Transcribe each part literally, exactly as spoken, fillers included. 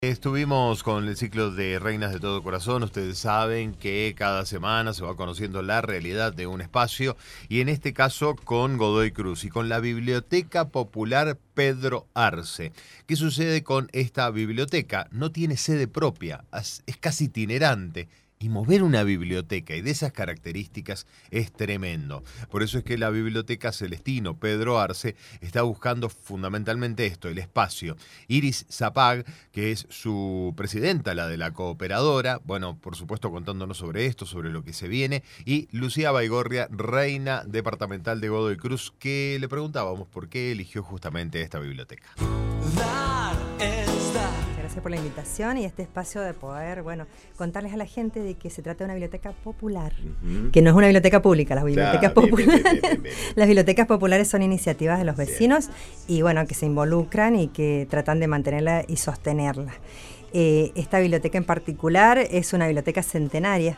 Estuvimos con el ciclo de Reinas de Todo Corazón. Ustedes saben que cada semana se va conociendo la realidad de un espacio, y en este caso con Godoy Cruz y con la Biblioteca Popular Pedro Arce. ¿Qué sucede con esta biblioteca? No tiene sede propia, es casi itinerante. Y mover una biblioteca y de esas características es tremendo. Por eso es que la Biblioteca Celestino Pedro Arce está buscando fundamentalmente esto, el espacio. Iris Zapag, que es su presidenta, la de la cooperadora, bueno, por supuesto contándonos sobre esto, sobre lo que se viene, y Lucía Baigorria, reina departamental de Godoy Cruz, que le preguntábamos por qué eligió justamente esta biblioteca. Dar es dar. Gracias por la invitación y este espacio de poder, bueno, contarles a la gente de que se trata de una biblioteca popular, uh-huh. que no es una biblioteca pública. Las bibliotecas claro, populares, bien, bien, bien, bien, bien. Las bibliotecas populares son iniciativas de los vecinos bien. y bueno, que se involucran y que tratan de mantenerla y sostenerla. Eh, esta biblioteca en particular es una biblioteca centenaria.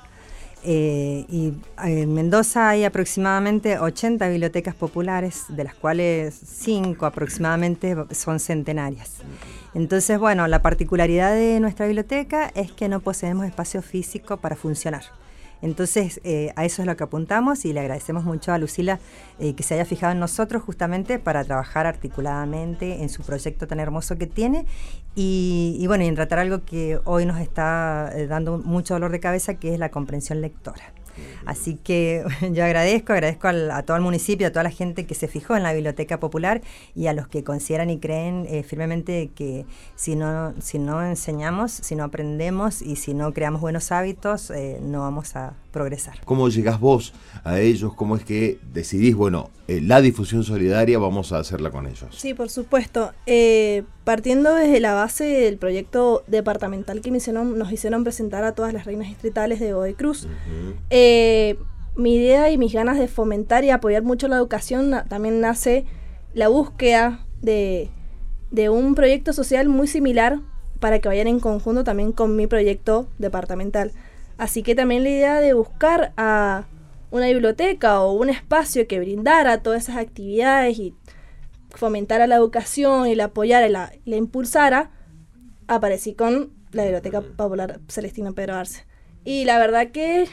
Eh, y en Mendoza hay aproximadamente ochenta bibliotecas populares, de las cuales cinco aproximadamente son centenarias. Entonces, bueno, la particularidad de nuestra biblioteca es que no poseemos espacio físico para funcionar. Entonces, eh, a eso es lo que apuntamos y le agradecemos mucho a Lucila eh, que se haya fijado en nosotros justamente para trabajar articuladamente en su proyecto tan hermoso que tiene y, y bueno, y en tratar algo que hoy nos está eh, dando mucho dolor de cabeza, que es la comprensión lectora. Así que yo agradezco, agradezco al, a todo el municipio, a toda la gente que se fijó en la Biblioteca Popular y a los que consideran y creen eh, firmemente que si no, si no enseñamos, si no aprendemos y si no creamos buenos hábitos, eh, no vamos a progresar. ¿Cómo llegás vos a ellos? ¿Cómo es que decidís, bueno, eh, la difusión solidaria vamos a hacerla con ellos? Sí, por supuesto. Eh, partiendo desde la base del proyecto departamental que me hicieron, nos hicieron presentar a todas las reinas distritales de Godoy Cruz, uh-huh. eh, mi idea y mis ganas de fomentar y apoyar mucho la educación na- también nace la búsqueda de, de un proyecto social muy similar para que vayan en conjunto también con mi proyecto departamental. Así que también la idea de buscar a una biblioteca o un espacio que brindara todas esas actividades y fomentara la educación y la apoyara y la, la impulsara, aparecí con la Biblioteca Popular Celestino Pedro Arce. Y la verdad que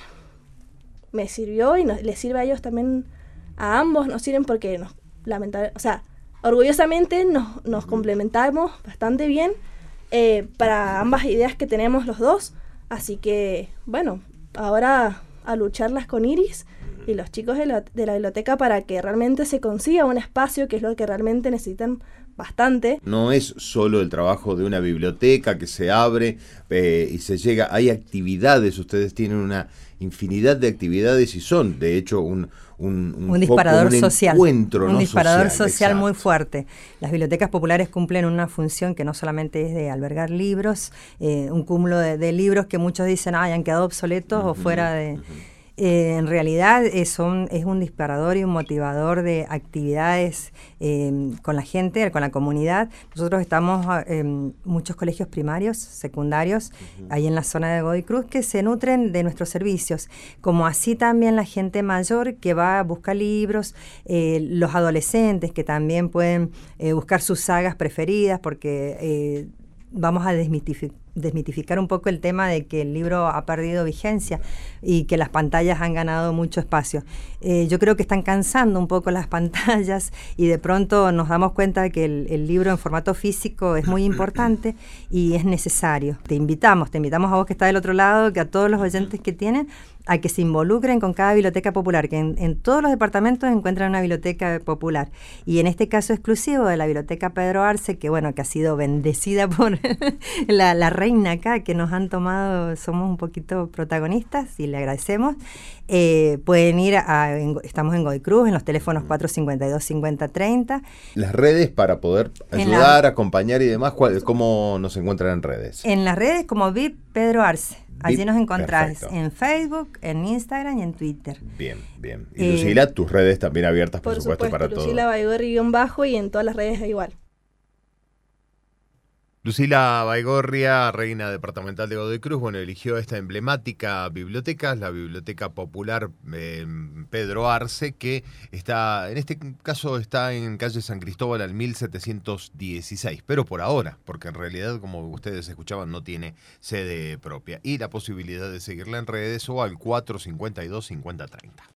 me sirvió y nos, les sirve a ellos también, a ambos nos sirven porque nos lamentablemente, o sea, orgullosamente nos, nos complementamos bastante bien eh, para ambas ideas que tenemos los dos. Así que, bueno, ahora a lucharlas con Iris y los chicos de la, de la biblioteca para que realmente se consiga un espacio, que es lo que realmente necesitan bastante. No es solo el trabajo de una biblioteca que se abre eh, y se llega, hay actividades, ustedes tienen una infinidad de actividades y son, de hecho, un, un, un, un disparador foco, un social, encuentro, un ¿no? disparador social, social exacto. muy fuerte. Las bibliotecas populares cumplen una función que no solamente es de albergar libros, eh, un cúmulo de, de libros que muchos dicen ah, han quedado obsoletos uh-huh, o fuera de... Uh-huh. Eh, en realidad es un, es un disparador y un motivador de actividades eh, con la gente, con la comunidad. Nosotros estamos en eh, muchos colegios primarios, secundarios, uh-huh. ahí en la zona de Godoy Cruz, que se nutren de nuestros servicios, como así también la gente mayor que va a buscar libros, eh, los adolescentes que también pueden eh, buscar sus sagas preferidas, porque eh, vamos a desmitificar desmitificar un poco el tema de que el libro ha perdido vigencia y que las pantallas han ganado mucho espacio. Eh, yo creo que están cansando un poco las pantallas y de pronto nos damos cuenta de que el, el libro en formato físico es muy importante y es necesario. Te invitamos, te invitamos a vos que estás del otro lado, que a todos los oyentes que tienen, a que se involucren con cada biblioteca popular, que en, en todos los departamentos encuentran una biblioteca popular. Y en este caso exclusivo de la Biblioteca Pedro Arce, que bueno, que ha sido bendecida por la, la reina acá, que nos han tomado, somos un poquito protagonistas y le agradecemos. Eh, pueden ir a, en, estamos en Godoy Cruz, en los teléfonos cuatro cincuenta y dos, cincuenta, treinta. Las redes para poder ayudar, la, acompañar y demás, ¿cuál, ¿cómo nos encuentran en redes? En las redes como V I P Pedro Arce. Allí nos encontrás Perfecto. En Facebook, en Instagram y en Twitter. Bien, bien. Y eh, Lucila, tus redes también abiertas, por, por supuesto, supuesto, para todos. Lucila Baigorri guión bajo y en todas las redes igual. Lucila Baigorria, reina departamental de Godoy Cruz, bueno, eligió esta emblemática biblioteca, la Biblioteca Popular eh, Pedro Arce, que está, en este caso está en calle San Cristóbal al mil setecientos dieciséis, pero por ahora, porque en realidad, como ustedes escuchaban, no tiene sede propia. Y la posibilidad de seguirla en redes o al cuatro cincuenta y dos cincuenta treinta.